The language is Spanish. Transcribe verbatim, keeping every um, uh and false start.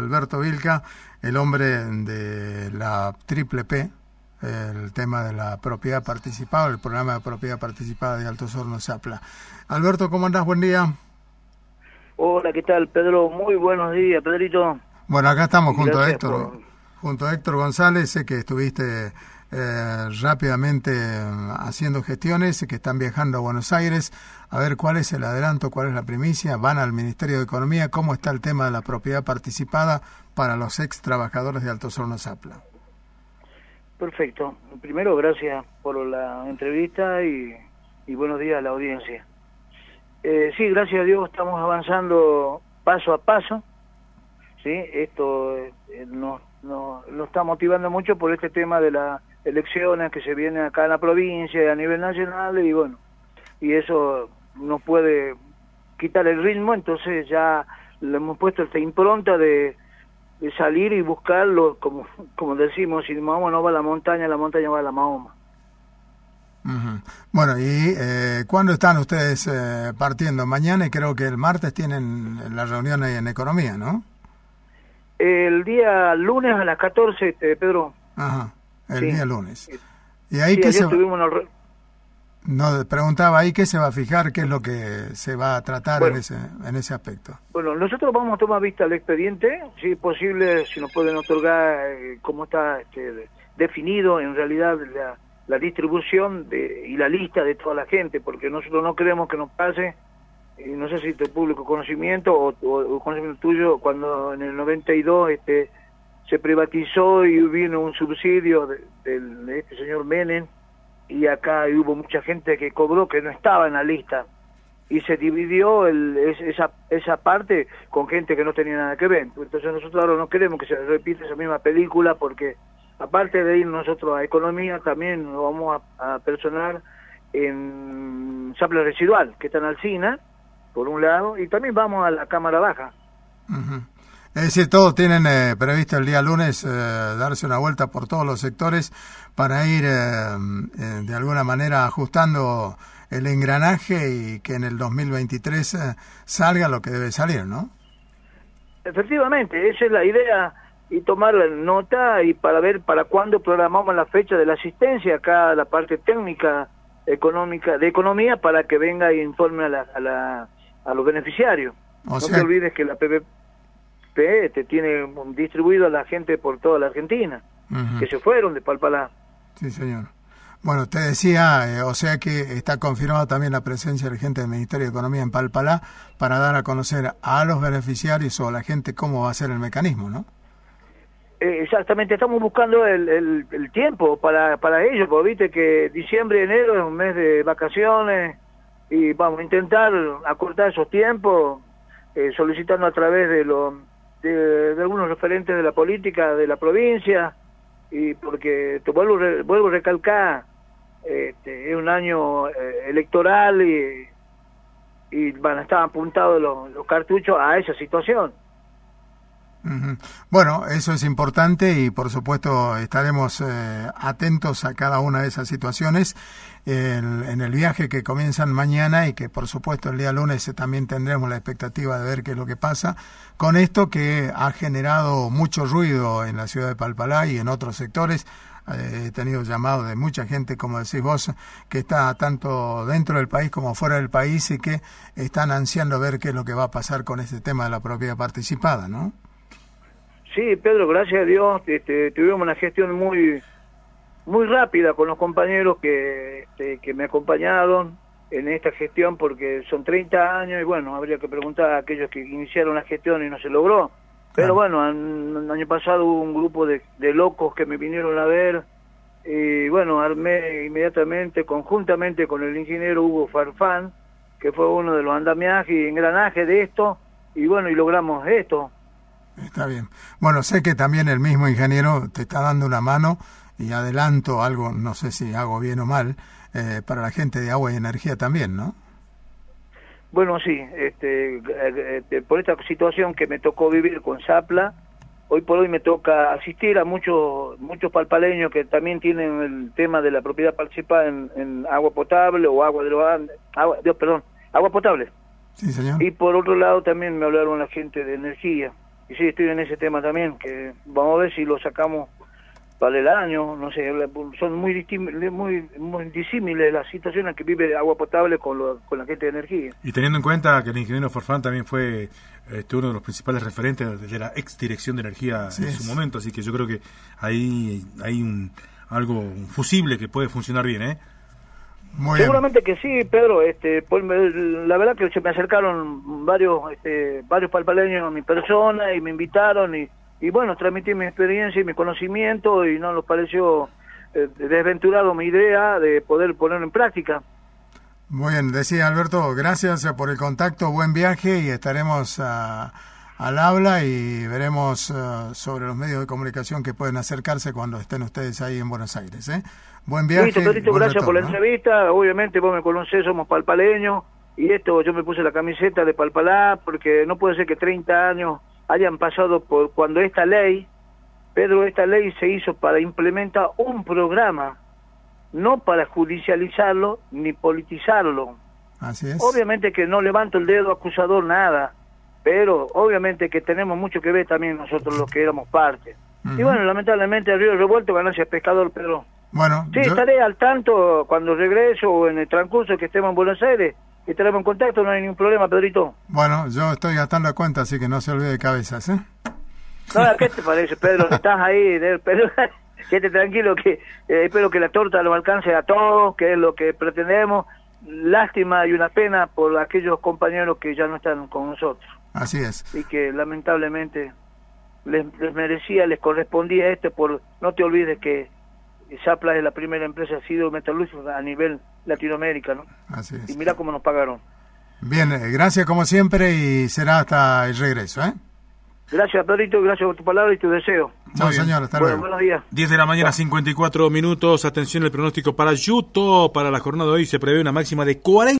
Alberto Vilca, el hombre de la Triple P, el tema de la propiedad participada, el programa de propiedad participada de Altos Hornos Zapla. Alberto, ¿cómo andás? Buen día. Hola, ¿qué tal, Pedro? Muy buenos días, Pedrito. Bueno, acá estamos junto a Héctor, por... junto a Héctor González, sé que estuviste eh, rápidamente haciendo gestiones, que están viajando a Buenos Aires, a ver cuál es el adelanto, cuál es la primicia, van al Ministerio de Economía, cómo está el tema de la propiedad participada para los ex trabajadores de Altos Hornos Zapla. Perfecto. Primero, gracias por la entrevista y, y buenos días a la audiencia. Eh, sí, gracias a Dios estamos avanzando paso a paso. Sí, esto eh, nos, nos, nos está motivando mucho por este tema de las elecciones que se vienen acá en la provincia y a nivel nacional, y bueno, y eso nos puede quitar el ritmo, entonces ya le hemos puesto esta impronta de, de salir y buscarlo, como, como decimos, si Mahoma no va a la montaña, la montaña va a la Mahoma. Uh-huh. Bueno, ¿y eh, cuándo están ustedes eh, partiendo? Mañana y creo que el martes tienen la reunión ahí en Economía, ¿no? El día lunes a las catorce, este, Pedro. Ajá, el sí. día lunes. ¿Y ahí sí, qué se va? Una... No, preguntaba ahí qué se va a fijar, qué es lo que se va a tratar bueno, en ese en ese aspecto. Bueno, nosotros vamos a tomar vista al expediente, si es posible, si nos pueden otorgar eh, cómo está este, definido en realidad la... la distribución de, y la lista de toda la gente, porque nosotros no queremos que nos pase, y no sé si te público conocimiento o, o, o conocimiento tuyo, cuando en el noventa y dos este, se privatizó y vino un subsidio de, de, de este señor Menem, y acá hubo mucha gente que cobró que no estaba en la lista, y se dividió el, es, esa, esa parte con gente que no tenía nada que ver. Entonces nosotros ahora no queremos que se repita esa misma película, porque aparte de ir nosotros a Economía, también nos vamos a, a personar en Zapla Residual, que está en Alsina, por un lado, y también vamos a la Cámara Baja. Uh-huh. Es decir, todos tienen eh, previsto el día lunes eh, darse una vuelta por todos los sectores para ir eh, eh, de alguna manera ajustando el engranaje y que en el dos mil veintitrés eh, salga lo que debe salir, ¿no? Efectivamente, esa es la idea, y tomar nota y para ver para cuándo programamos la fecha de la asistencia acá a la parte técnica económica de economía, para que venga e informe a la, a, la, a los beneficiarios. O no sea... te olvides que la P P P te tiene distribuido a la gente por toda la Argentina, uh-huh. que se fueron de Palpalá. Sí, señor. Bueno, usted decía, eh, o sea que está confirmada también la presencia del gente del Ministerio de Economía en Palpalá para dar a conocer a los beneficiarios o a la gente cómo va a ser el mecanismo, ¿no? Exactamente, estamos buscando el, el, el tiempo para, para ello, porque viste que diciembre y enero es un mes de vacaciones, y vamos a intentar acortar esos tiempos, eh, solicitando a través de, lo, de, de algunos referentes de la política de la provincia, y porque te vuelvo, vuelvo a recalcar, este, es un año eh, electoral y, y van a estar apuntados los, los cartuchos a esa situación. Uh-huh. Bueno, eso es importante y por supuesto estaremos eh, atentos a cada una de esas situaciones el, en el viaje que comienzan mañana, y que por supuesto el día lunes también tendremos la expectativa de ver qué es lo que pasa con esto que ha generado mucho ruido en la ciudad de Palpalá y en otros sectores. Eh, he tenido llamados de mucha gente, como decís vos, que está tanto dentro del país como fuera del país y que están ansiando ver qué es lo que va a pasar con este tema de la propiedad participada, ¿no? Sí, Pedro, gracias a Dios este, tuvimos una gestión muy muy rápida con los compañeros que, este, que me acompañaron en esta gestión, porque son treinta años y bueno, habría que preguntar a aquellos que iniciaron la gestión y no se logró. Pero bueno, el año pasado hubo un grupo de, de locos que me vinieron a ver, y bueno, armé inmediatamente, conjuntamente con el ingeniero Hugo Farfán, que fue uno de los andamiajes y engranajes de esto, y bueno, y logramos esto. Está bien. Bueno, sé que también el mismo ingeniero te está dando una mano, y adelanto algo, no sé si hago bien o mal, eh, para la gente de Agua y Energía también, ¿no? Bueno, sí, este, este, por esta situación que me tocó vivir con Zapla, hoy por hoy me toca asistir a muchos muchos palpaleños que también tienen el tema de la propiedad participada en, en agua potable o agua de los Andes, agua, Dios, perdón, agua potable. Sí, señor. Y por otro lado también me hablaron la gente de energía. y sí, estoy en ese tema también, que vamos a ver si lo sacamos para el año, no sé, son muy disímiles, muy, muy disímiles las situaciones que vive Agua Potable con, lo, con la gente de energía. Y teniendo en cuenta que el ingeniero Forfán también fue este, uno de los principales referentes de la ex dirección de energía sí en es. su momento, así que yo creo que ahí hay un algo un fusible que puede funcionar bien, ¿eh? Muy Seguramente bien. que sí, Pedro. Este, pues, la verdad que se me acercaron varios, este, varios palpaleños a mi persona y me invitaron y Y bueno, transmití mi experiencia y mi conocimiento y no nos pareció eh, desventurado mi idea de poder ponerlo en práctica. Muy bien, decía Alberto, gracias por el contacto, buen viaje y estaremos uh, al habla y veremos uh, sobre los medios de comunicación que pueden acercarse cuando estén ustedes ahí en Buenos Aires. ¿eh? Buen viaje. Listo, Pedrito, buen gracias retorno, por la ¿no? entrevista. Obviamente vos me conocés, somos palpaleños y esto yo me puse la camiseta de Palpalá porque no puede ser que treinta años hayan pasado por cuando esta ley, Pedro, esta ley se hizo para implementar un programa, no para judicializarlo ni politizarlo. Así es. Obviamente que no levanto el dedo acusador, nada, pero obviamente que tenemos mucho que ver también nosotros los que éramos parte. Uh-huh. Y bueno, lamentablemente el río revuelto, ganancias pescador, Pedro. Bueno, sí, yo... estaré al tanto cuando regreso o en el transcurso que estemos en Buenos Aires. Estaremos en contacto, no hay ningún problema, Pedrito. Bueno, yo estoy gastando la cuenta, así que no se olvide de cabezas, ¿eh? No, ¿qué te parece, Pedro? Estás ahí, Pedro, quédate tranquilo, que eh, espero que la torta lo alcance a todos, que es lo que pretendemos. Lástima y una pena por aquellos compañeros que ya no están con nosotros. Así es. Y que lamentablemente les, les merecía, les correspondía este por... No te olvides que Zapla es la primera empresa ha sido metalúrgica a nivel Latinoamérica, ¿no? Así es. Y mira cómo nos pagaron. Bien, eh, gracias como siempre y será hasta el regreso, ¿eh? Gracias, Pedrito, gracias por tu palabra y tu deseo. Chao, señor, hasta bueno, luego. Buenos días. diez de la mañana, cincuenta y cuatro minutos. Atención al pronóstico para Yuto. Para la jornada de hoy se prevé una máxima de cuarenta.